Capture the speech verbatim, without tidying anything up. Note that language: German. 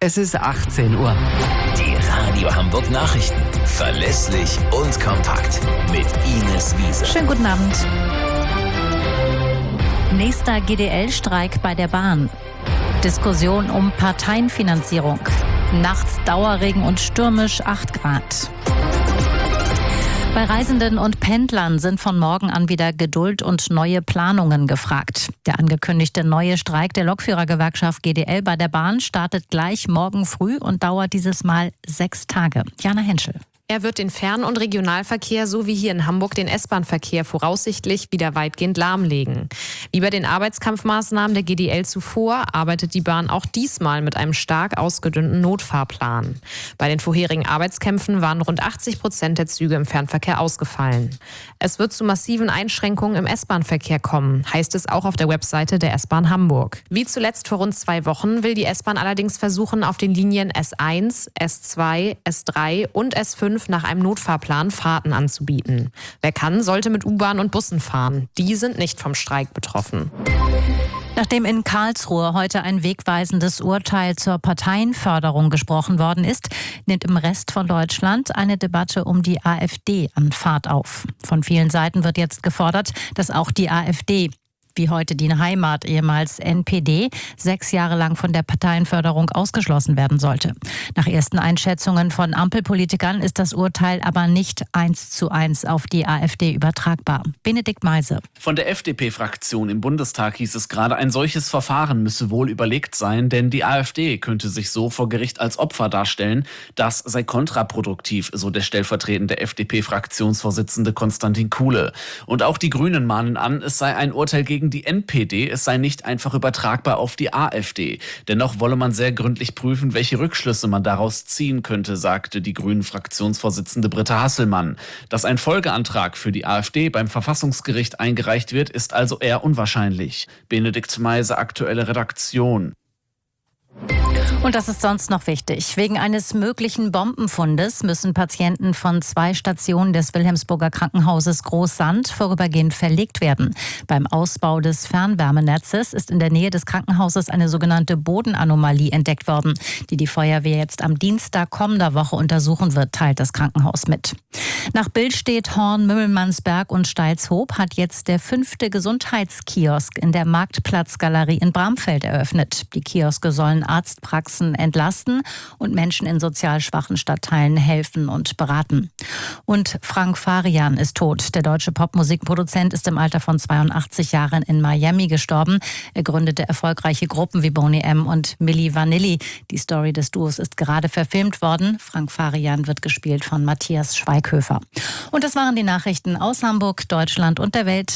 Es ist achtzehn Uhr. Die Radio Hamburg Nachrichten. Verlässlich und kompakt. Mit Ines Wiese. Schönen guten Abend. Nächster G D L-Streik bei der Bahn. Diskussion um Parteienfinanzierung. Nachts Dauerregen und stürmisch acht Grad. Bei Reisenden und Pendlern sind von morgen an wieder Geduld und neue Planungen gefragt. Der angekündigte neue Streik der Lokführergewerkschaft G D L bei der Bahn startet gleich morgen früh und dauert dieses Mal sechs Tage. Jana Henschel. Er wird den Fern- und Regionalverkehr sowie hier in Hamburg den S-Bahn-Verkehr voraussichtlich wieder weitgehend lahmlegen. Wie bei den Arbeitskampfmaßnahmen der G D L zuvor arbeitet die Bahn auch diesmal mit einem stark ausgedünnten Notfahrplan. Bei den vorherigen Arbeitskämpfen waren rund achtzig Prozent der Züge im Fernverkehr ausgefallen. Es wird zu massiven Einschränkungen im S-Bahn-Verkehr kommen, heißt es auch auf der Webseite der S-Bahn Hamburg. Wie zuletzt vor rund zwei Wochen will die S-Bahn allerdings versuchen, auf den Linien S eins, S zwei, S drei und S fünf nach einem Notfahrplan Fahrten anzubieten. Wer kann, sollte mit U-Bahn und Bussen fahren. Die sind nicht vom Streik betroffen. Nachdem in Karlsruhe heute ein wegweisendes Urteil zur Parteienförderung gesprochen worden ist, nimmt im Rest von Deutschland eine Debatte um die AfD an Fahrt auf. Von vielen Seiten wird jetzt gefordert, dass auch die AfD, wie heute die Heimat, ehemals N P D, sechs Jahre lang von der Parteienförderung ausgeschlossen werden sollte. Nach ersten Einschätzungen von Ampelpolitikern ist das Urteil aber nicht eins zu eins auf die AfD übertragbar. Benedikt Meise. Von der F D P-Fraktion im Bundestag hieß es gerade, ein solches Verfahren müsse wohl überlegt sein, denn die AfD könnte sich so vor Gericht als Opfer darstellen. Das sei kontraproduktiv, so der stellvertretende F D P-Fraktionsvorsitzende Konstantin Kuhle. Und auch die Grünen mahnen an, es sei ein Urteil gegen die N P D, es sei nicht einfach übertragbar auf die AfD. Dennoch wolle man sehr gründlich prüfen, welche Rückschlüsse man daraus ziehen könnte, sagte die Grünen-Fraktionsvorsitzende Britta Hasselmann. Dass ein Folgeantrag für die AfD beim Verfassungsgericht eingereicht wird, ist also eher unwahrscheinlich. Benedikt Meise, aktuelle Redaktion. Und das ist sonst noch wichtig. Wegen eines möglichen Bombenfundes müssen Patienten von zwei Stationen des Wilhelmsburger Krankenhauses Großsand vorübergehend verlegt werden. Beim Ausbau des Fernwärmenetzes ist in der Nähe des Krankenhauses eine sogenannte Bodenanomalie entdeckt worden, die die Feuerwehr jetzt am Dienstag kommender Woche untersuchen wird, teilt das Krankenhaus mit. Nach Billstedt, Horn, Mümmelmannsberg und Steilshoop hat jetzt der fünfte Gesundheitskiosk in der Marktplatzgalerie in Bramfeld eröffnet. Die Kioske sollen Arztpraxen entlasten und Menschen in sozial schwachen Stadtteilen helfen und beraten. Und Frank Farian ist tot. Der deutsche Popmusikproduzent ist im Alter von zweiundachtzig Jahren in Miami gestorben. Er gründete erfolgreiche Gruppen wie Boney M. und Milli Vanilli. Die Story des Duos ist gerade verfilmt worden. Frank Farian wird gespielt von Matthias Schweighöfer. Und das waren die Nachrichten aus Hamburg, Deutschland und der Welt.